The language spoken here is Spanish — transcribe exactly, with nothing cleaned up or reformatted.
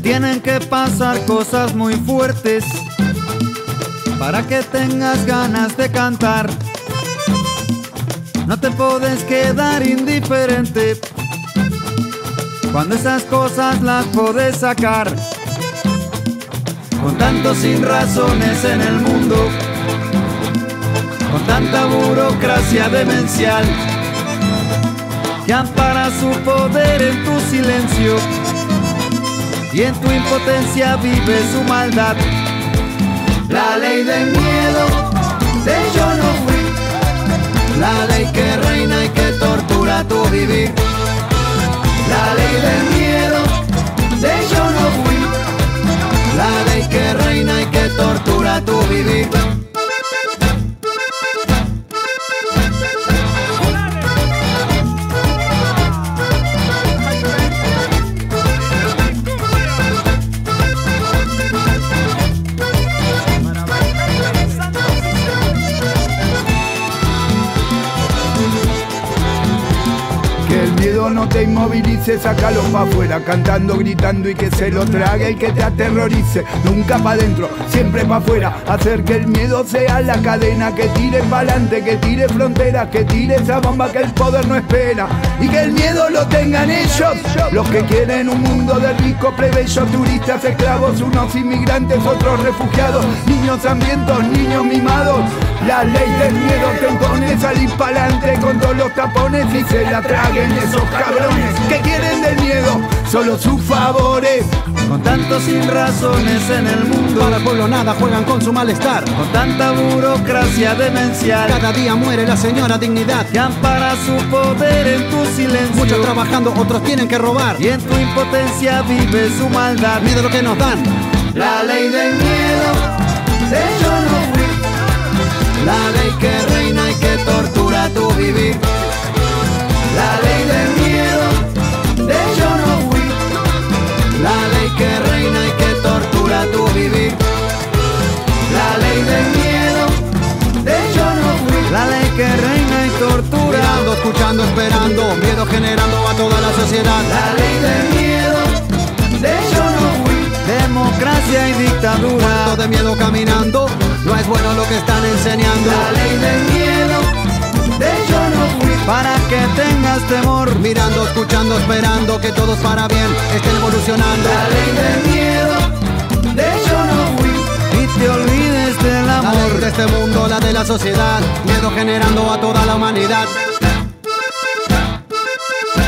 Tienen que pasar cosas muy fuertes para que tengas ganas de cantar. No te puedes quedar indiferente cuando esas cosas las puedes sacar. Con tantos sin razones en el mundo, con tanta burocracia demencial que ampara su poder en tu silencio y en tu impotencia vive su maldad. La ley del miedo de yo no fui, la ley que reina y que tortura tu vivir. La ley del miedo de yo no fui, la ley que reina y que tortura tu vivir. No te inmovilices, sácalo pa' afuera, cantando, gritando y que se lo trague y que te aterrorice. Nunca pa' dentro, siempre pa' afuera. Hacer que el miedo sea la cadena que tire pa'lante, que tire fronteras, que tire esa bomba que el poder no espera. Y que el miedo lo tengan ellos, los que quieren un mundo de ricos, plebeyos, turistas, esclavos, unos inmigrantes, otros refugiados, niños hambrientos, niños mimados. La ley del miedo te impone salir pa'lante con todos los tapones y se la traguen esos cabrones que quieren del miedo solo sus favores. Con tantos sin razones en el mundo, para el pueblo nada, juegan con su malestar. Con tanta burocracia demencial, cada día muere la señora dignidad que ampara su poder en tu silencio. Muchos trabajando, otros tienen que robar y en tu impotencia vive su maldad. Miedo lo que nos dan. La ley del miedo de yo no fui, la ley que reina y que tortura tu vivir. La ley del miedo de yo no fui, la ley que reina y que tortura tu vivir. La ley del miedo de yo no fui, la ley que reina y tortura. Mirando, escuchando, esperando, miedo generando a toda la sociedad. La ley del miedo de yo no fui, democracia y dictadura. Muerto de miedo caminando, no es bueno lo que están enseñando. La ley del miedo de yo no fui, para que tengas temor. Mirando, escuchando, esperando que todos para bien estén evolucionando. La ley del miedo de yo no fui, y te olvides del amor. La ley de este mundo, la de la sociedad, miedo generando a toda la humanidad.